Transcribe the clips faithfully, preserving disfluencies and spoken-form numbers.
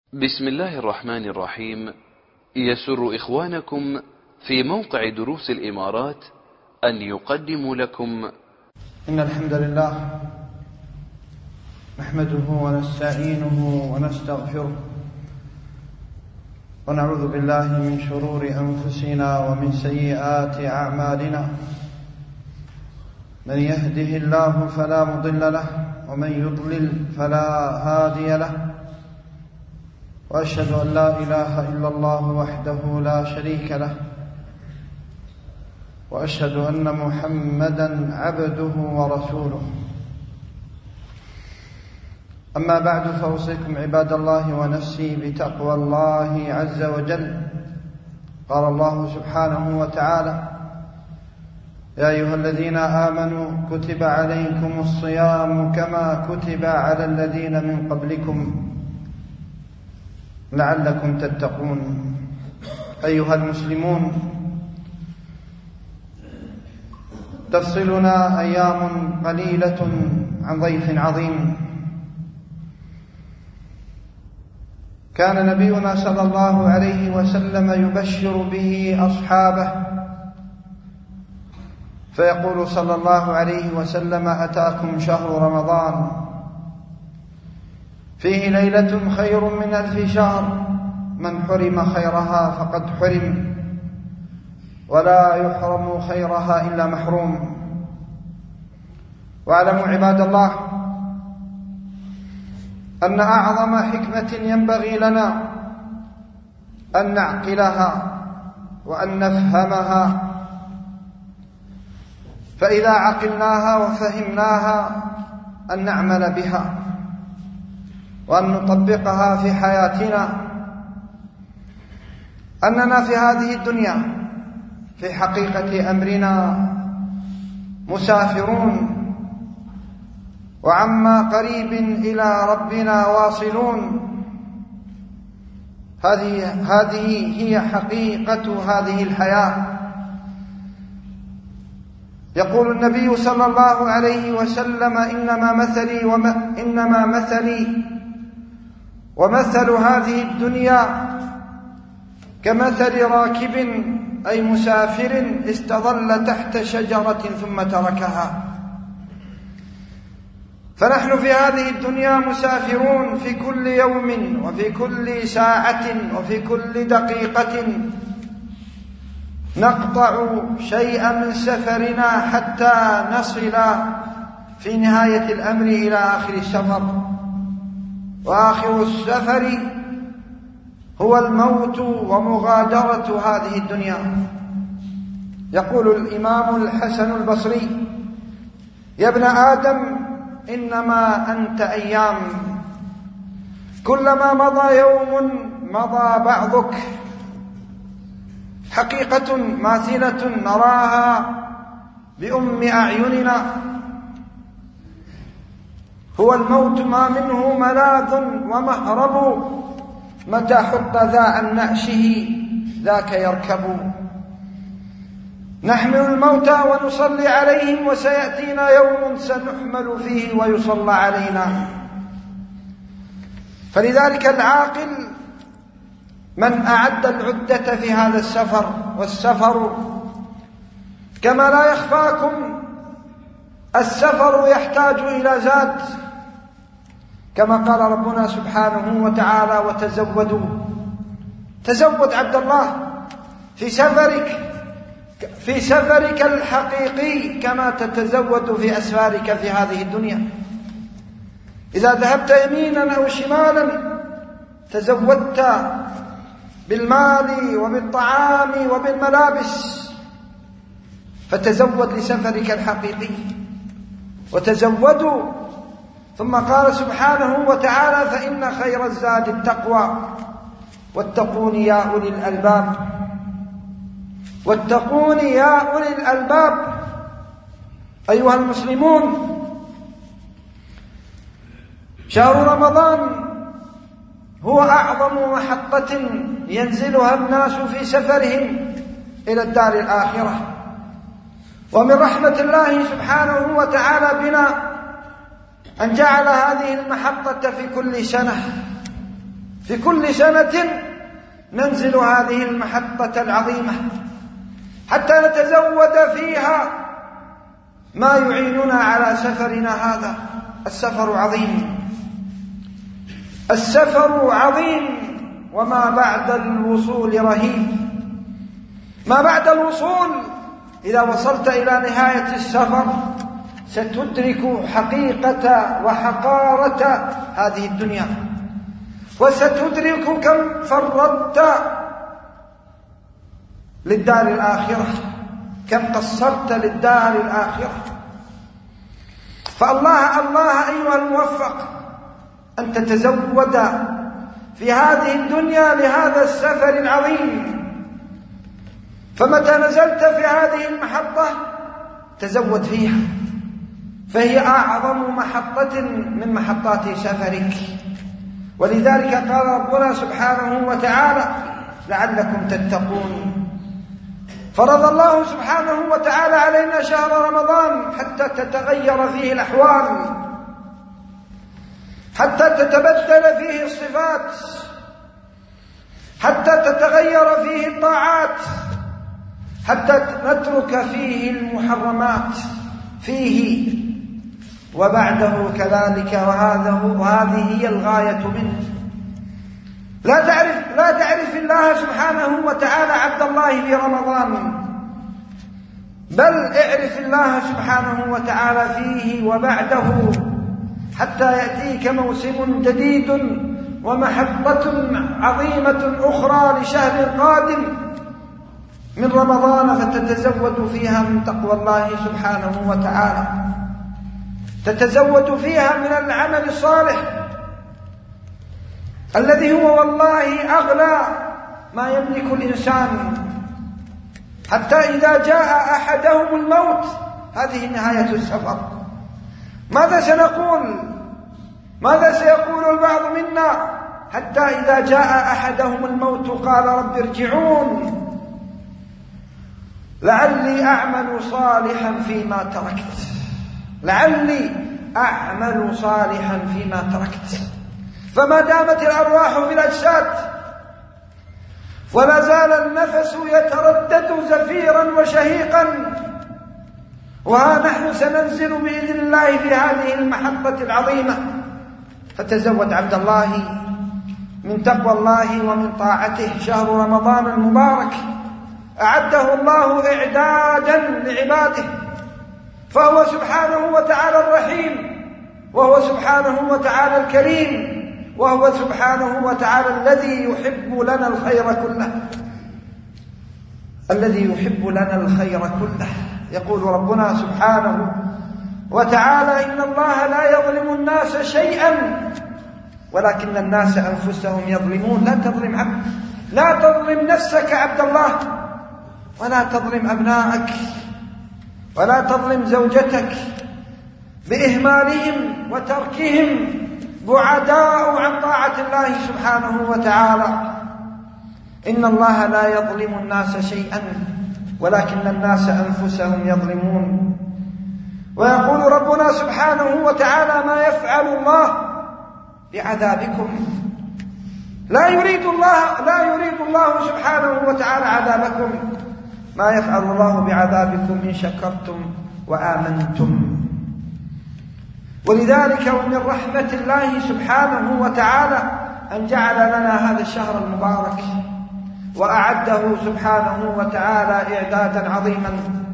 بسم الله الرحمن الرحيم. يسر إخوانكم في موقع دروس الإمارات أن يقدموا لكم إن الحمد لله نحمده ونستعينه ونستغفره ونعوذ بالله من شرور أنفسنا ومن سيئات أعمالنا. من يهده الله فلا مضل له ومن يضلل فلا هادي له، وأشهد أن لا إله إلا الله وحده لا شريك له، وأشهد أن محمدًا عبده ورسوله. أما بعد، فأوصيكم عباد الله ونفسي بتقوى الله عز وجل. قال الله سبحانه وتعالى: يا أيها الذين آمنوا كتب عليكم الصيام كما كتب على الذين من قبلكم لعلكم تتقون. أيها المسلمون، تفصلنا أيام قليلة عن ضيف عظيم. كان نبينا صلى الله عليه وسلم يبشر به أصحابه، فيقول صلى الله عليه وسلم: أتاكم شهر رمضان فيه ليلة خير من ألف شهر، من حرم خيرها فقد حرم، ولا يحرم خيرها إلا محروم. واعلموا عباد الله أن أعظم حكمة ينبغي لنا أن نعقلها وأن نفهمها، فإذا عقلناها وفهمناها أن نعمل بها وأن نطبقها في حياتنا، أننا في هذه الدنيا في حقيقة أمرنا مسافرون، وعما قريب إلى ربنا واصلون. هذه هذه هي حقيقة هذه الحياة. يقول النبي صلى الله عليه وسلم: إنما مثلي وما إنما مثلي ومثل هذه الدنيا كمثل راكب، أي مسافر، استظل تحت شجرة ثم تركها. فنحن في هذه الدنيا مسافرون، في كل يوم وفي كل ساعة وفي كل دقيقة نقطع شيئا من سفرنا حتى نصل في نهاية الأمر إلى آخر السفر، وآخر السفر هو الموت ومغادرة هذه الدنيا. يقول الإمام الحسن البصري: يا ابن آدم، إنما أنت أيام، كلما مضى يوم مضى بعضك. حقيقة ماثلة نراها بأم أعيننا، هو الموت ما منه ملاذ ومهرب، متى حط ذا عن نعشه ذاك يركب. نحمل الموتى ونصلي عليهم، وسيأتينا يوم سنحمل فيه ويصلى علينا. فلذلك العاقل من أعد العدة في هذا السفر، والسفر كما لا يخفاكم السفر يحتاج إلى زاد، كما قال ربنا سبحانه وتعالى: وتزودوا. تزود عبد الله في سفرك في سفرك الحقيقي كما تتزود في أسفارك في هذه الدنيا. إذا ذهبت يمينا أو شمالا تزودت بالمال وبالطعام وبالملابس، فتزود لسفرك الحقيقي. وتزودوا. ثم قال سبحانه وتعالى: فإن خير الزاد التقوى واتقون يا أولي الألباب. واتقون يا أولي الألباب. أيها المسلمون، شهر رمضان هو أعظم محطة ينزلها الناس في سفرهم إلى الدار الآخرة. ومن رحمة الله سبحانه وتعالى بنا أن جعل هذه المحطة في كل سنة، في كل سنة ننزل هذه المحطة العظيمة حتى نتزود فيها ما يعيننا على سفرنا هذا. السفر عظيم، السفر عظيم، وما بعد الوصول رهيب. ما بعد الوصول، إذا وصلت إلى نهاية السفر ستدرك حقيقة وحقارة هذه الدنيا، وستدرك كم فرطت للدار الآخرة، كم قصرت للدار الآخرة. فالله الله أيها الموفق أن تتزود في هذه الدنيا لهذا السفر العظيم. فمتى نزلت في هذه المحطة تزود فيها، فهي أعظم محطة من محطات سفرك. ولذلك قال ربنا سبحانه وتعالى: لعلكم تتقون. فرض الله سبحانه وتعالى علينا شهر رمضان حتى تتغير فيه الأحوال، حتى تتبدل فيه الصفات، حتى تتغير فيه الطاعات، حتى نترك فيه المحرمات فيه وبعده كذلك. وهذا وهذه هي الغاية منه. لا تعرف لا تعرف الله سبحانه وتعالى عبد الله في رمضان، بل اعرف الله سبحانه وتعالى فيه وبعده، حتى يأتيك موسم جديد ومحطة عظيمة أخرى لشهر قادم من رمضان، فتتزود فيها من تقوى الله سبحانه وتعالى، تتزود فيها من العمل الصالح الذي هو والله أغلى ما يملك الإنسان. حتى إذا جاء أحدهم الموت، هذه نهاية السفر، ماذا سنقول؟ ماذا سيقول البعض منا حتى إذا جاء أحدهم الموت قال: رب ارجعون لعلي أعمل صالحا فيما تركت، لعلي أعمل صالحا فيما تركت. فما دامت الأرواح في الأجساد ولا زال النفس يتردد زفيرا وشهيقا، وها نحن سننزل بإذن الله في هذه المحطة العظيمة. فتزود عبد الله من تقوى الله ومن طاعته. شهر رمضان المبارك أعده الله إعدادا لعباده، فهو سبحانه وتعالى الرحيم، وهو سبحانه وتعالى الكريم، وهو سبحانه وتعالى الذي يحب لنا الخير كله، الذي يحب لنا الخير كله. يقول ربنا سبحانه وتعالى: إن الله لا يظلم الناس شيئا ولكن الناس أنفسهم يظلمون. لا تظلم عبد لا تظلم نفسك عبد الله، ولا تظلم أبنائك، ولا تظلم زوجتك بإهمالهم وتركهم بعداء عن طاعة الله سبحانه وتعالى. إن الله لا يظلم الناس شيئا ولكن الناس أنفسهم يظلمون. ويقول ربنا سبحانه وتعالى: ما يفعل الله بعذابكم. لا يريد الله لا يريد الله سبحانه وتعالى عذابكم. ما يفعل الله بعذابكم إن شكرتم وآمنتم. ولذلك ومن رحمة الله سبحانه وتعالى أن جعل لنا هذا الشهر المبارك وأعده سبحانه وتعالى إعدادا عظيما.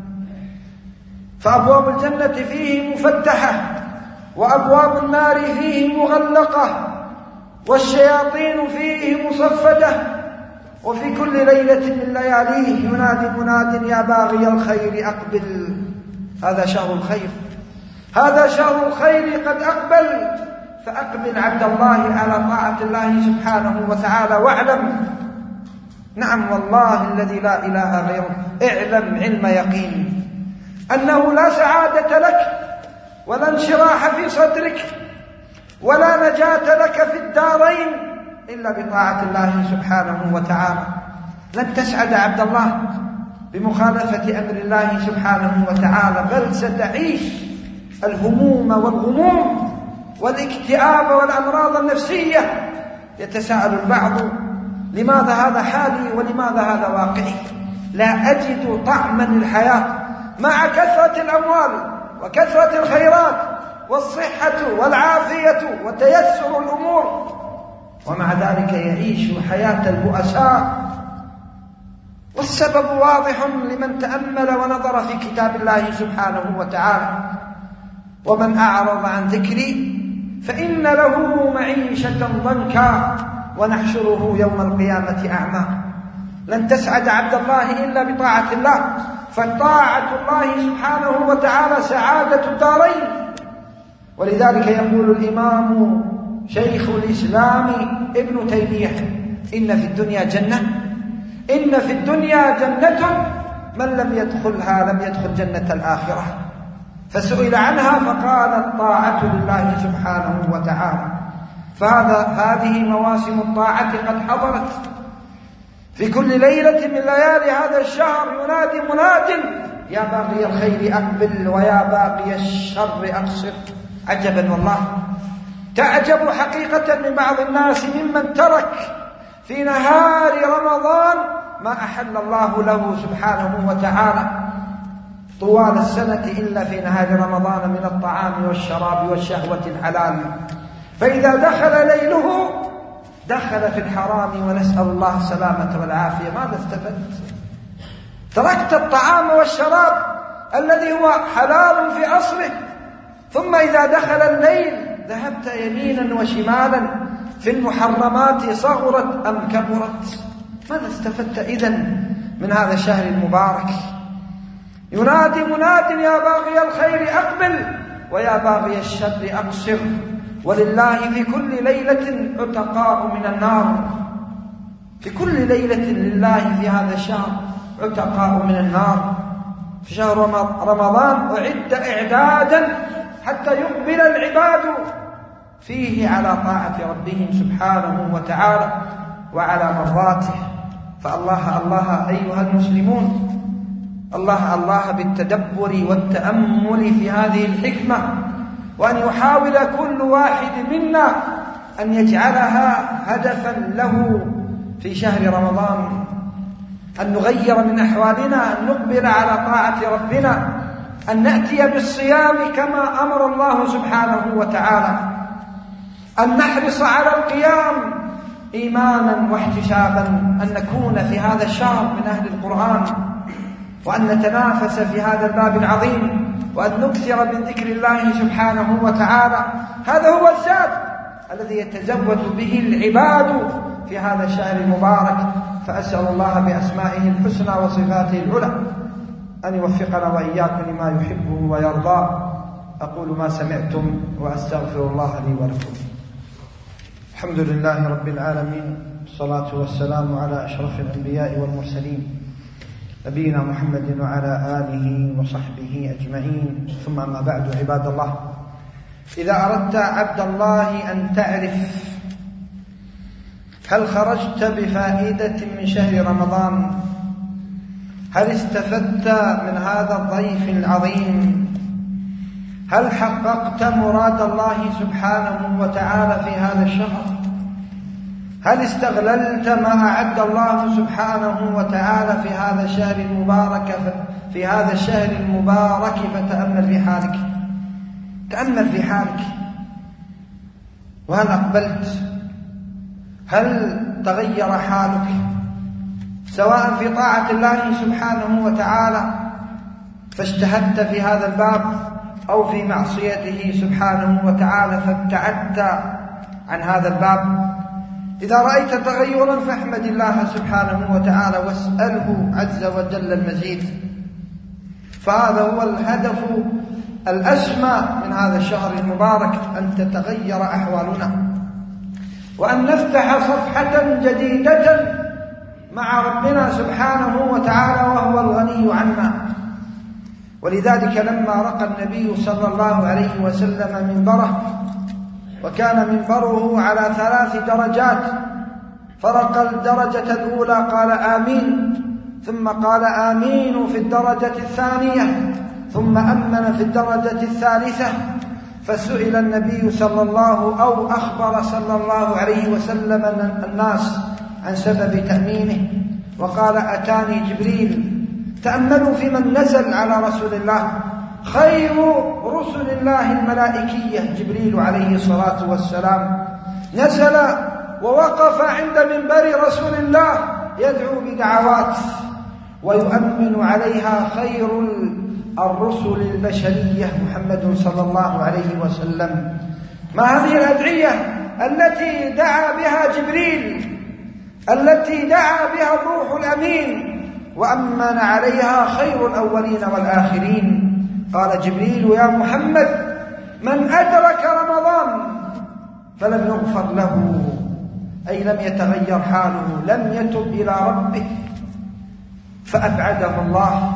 فأبواب الجنة فيه مفتحة، وأبواب النار فيه مغلقة، والشياطين فيه مصفدة. وفي كل ليلة من لياليه ينادي مناد: يا باغي الخير أقبل. هذا شهر الخير، هذا شهر الخير قد أقبل. فأقبل عبد الله على طاعة الله سبحانه وتعالى، واعلم، نعم والله الذي لا إله غيره، اعلم علم يقين أنه لا سعادة لك ولا انشراح في صدرك ولا نجاة لك في الدارين إلا بطاعة الله سبحانه وتعالى. لن تسعد عبد الله بمخالفة أمر الله سبحانه وتعالى، بل ستعيش الهموم والغموم والاكتئاب والأمراض النفسية يتساءل البعض: لماذا هذا حالي ولماذا هذا واقعي؟ لا أجد طعما للحياة مع كثرة الأموال وكثرة الخيرات والصحة والعافية وتيسر الأمور، ومع ذلك يعيش حياة البؤساء. والسبب واضح لمن تأمل ونظر في كتاب الله سبحانه وتعالى: ومن أعرض عن ذكري فإن له معيشة ضنكا ونحشره يوم القيامة أعمى. لن تسعد عبد الله إلا بطاعة الله، فطاعة الله سبحانه وتعالى سعادة الدارين. ولذلك يقول الإمام شيخ الإسلام ابن تيمية: إن في الدنيا جنة إن في الدنيا جنة من لم يدخلها لم يدخل جنة الآخرة. فسئل عنها فقال: الطاعة لله سبحانه وتعالى. فهذا هذه مواسم الطاعة قد حضرت. في كل ليلة من ليالي هذا الشهر ينادي مناد: يا باغي الخير أقبل ويا باغي الشر أقصر. عجبا والله، تعجب حقيقة من بعض الناس ممن ترك في نهار رمضان ما أحل الله له سبحانه وتعالى طوال السنة إلا في نهار رمضان من الطعام والشراب والشهوة الحلال، فإذا دخل ليله دخل في الحرام، ونسأل الله السلامة والعافية. ماذا استفدت؟ تركت الطعام والشراب الذي هو حلال في أصله، ثم إذا دخل الليل ذهبت يمينا وشمالا في المحرمات، صغرت أم كبرت. ماذا استفدت إذن من هذا الشهر المبارك؟ ينادي مناد: يا باغي الخير أقبل ويا باغي الشر أقصر. ولله في كل ليلة عتقاء من النار. في كل ليلة لله في هذا الشهر عتقاء من النار. في شهر رمضان أعد إعدادا حتى يقبل العباد فيه على طاعة ربهم سبحانه وتعالى وعلى مرضاته. فالله الله أيها المسلمون، الله الله بالتدبر والتأمل في هذه الحكمة، وأن يحاول كل واحد منا أن يجعلها هدفا له في شهر رمضان، أن نغير من أحوالنا، أن نقبل على طاعة ربنا، أن نأتي بالصيام كما أمر الله سبحانه وتعالى، أن نحرص على القيام إيمانا واحتسابا، أن نكون في هذا الشهر من أهل القرآن، وأن نتنافس في هذا الباب العظيم، وأن نكثر من ذكر الله سبحانه وتعالى. هذا هو الزاد الذي يتزود به العباد في هذا الشهر المبارك. فأسأل الله بأسمائه الحسنى وصفاته العلى أن يوفقنا وإياكم لما يحبه ويرضاه. أقول ما سمعتم وأستغفر الله لي ولكم. الحمد لله رب العالمين، الصلاة والسلام على أشرف الأنبياء والمرسلين نبينا محمد وعلى آله وصحبه أجمعين، ثم أما بعد. عباد الله، إذا أردت عبد الله أن تعرف هل خرجت بفائدة من شهر رمضان، هل استفدت من هذا الضيف العظيم، هل حققت مراد الله سبحانه وتعالى في هذا الشهر، هل استغللت ما أعد الله سبحانه وتعالى في هذا الشهر المبارك في هذا الشهر المبارك فتأمل في حالك، تأمل في حالك، وهل أقبلت؟ هل تغير حالك سواء في طاعة الله سبحانه وتعالى فاجتهدت في هذا الباب، أو في معصيته سبحانه وتعالى فابتعدت عن هذا الباب؟ إذا رأيت تغيرا فاحمد الله سبحانه وتعالى واسأله عز وجل المزيد. فهذا هو الهدف الأسمى من هذا الشهر المبارك، أن تتغير أحوالنا، وأن نفتح صفحة جديدة مع ربنا سبحانه وتعالى وهو الغني عنا. ولذلك لما رقى النبي صلى الله عليه وسلم منبره، وكان منبره على ثلاث درجات، فرقى الدرجة الأولى قال آمين، ثم قال آمين في الدرجة الثانية، ثم أمن في الدرجة الثالثة، فسئل النبي صلى الله أو أخبر صلى الله عليه وسلم الناس عن سبب تأمينه، وقال: أتاني جبريل. تأملوا في من نزل على رسول الله، خير رسل الله الملائكية جبريل عليه الصلاة والسلام، نزل ووقف عند منبر رسول الله يدعو بدعوات ويؤمن عليها خير الرسل البشرية محمد صلى الله عليه وسلم. ما هذه الأدعية التي دعا بها جبريل، التي دعا بها الروح الأمين وأمن عليها خير الأولين والآخرين؟ قال جبريل: يا محمد، من أدرك رمضان فلم يغفر له، أي لم يتغير حاله، لم يتب إلى ربه، فأبعده الله،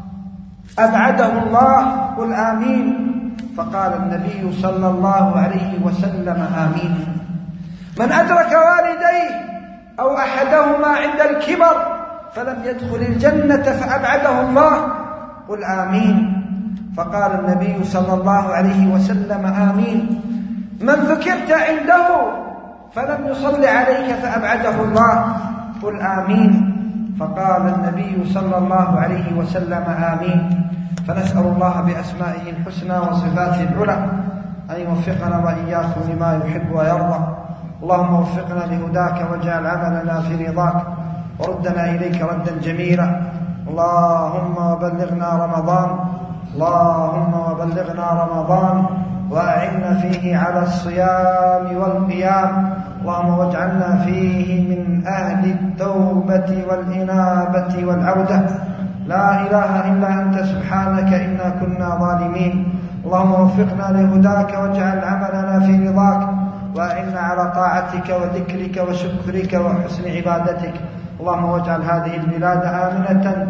أبعده الله. قل آمين. فقال النبي صلى الله عليه وسلم: آمين. من أدرك والديه أو أحدهما عند الكبر فلم يدخل الجنة فأبعده الله، قل آمين. فقال النبي صلى الله عليه وسلم: آمين. من ذكرت عنده فلم يصل عليك فأبعده الله، قل آمين. فقال النبي صلى الله عليه وسلم: آمين. فنسأل الله بأسمائه الحسنى وصفاته العلى أن يوفقنا وإياكم لما يحب ويرضى. اللهم وفقنا لهداك واجعل عملنا في رضاك، وردنا إليك ردا جميلا. اللهم وبلغنا رمضان، اللهم وبلغنا رمضان وأعنا فيه على الصيام والقيام. اللهم واجعلنا فيه من أهل التوبة والإنابة والعودة. لا إله إلا أنت سبحانك إنا كنا ظالمين. اللهم وفقنا لهداك واجعل عملنا في رضاك، وأعنا على طاعتك وذكرك وشكرك وحسن عبادتك. اللهم واجعل هذه البلاد آمنة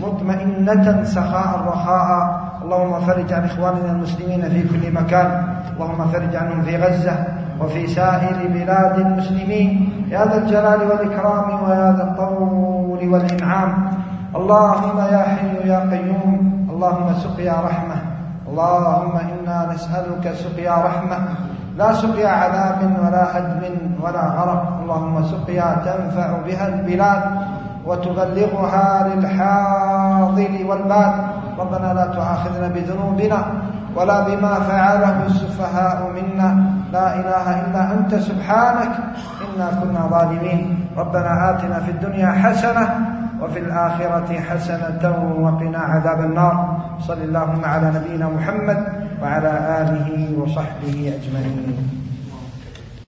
مطمئنة سخاء رخاء. اللهم فرج عن إخواننا المسلمين في كل مكان، اللهم فرج عنهم في غزة وفي سائر بلاد المسلمين يا ذا الجلال والإكرام ويا ذا الطول والإنعام. اللهم يا حي يا قيوم، اللهم سقيا رحمة، اللهم إنا نسألك سقيا رحمة، لا سقيا عذاب ولا هدم ولا غرق. اللهم سقيا تنفع بها البلاد وتبلغها للحاضر والباد. ربنا لا تؤاخذنا بذنوبنا ولا بما فعله السفهاء منا، لا إله إلا أنت سبحانك إنا كنا ظالمين. ربنا آتنا في الدنيا حسنة وفي الآخرة حسنة وقنا عذاب النار. صل اللهم على نبينا محمد وعلى آله وصحبه أجمعين.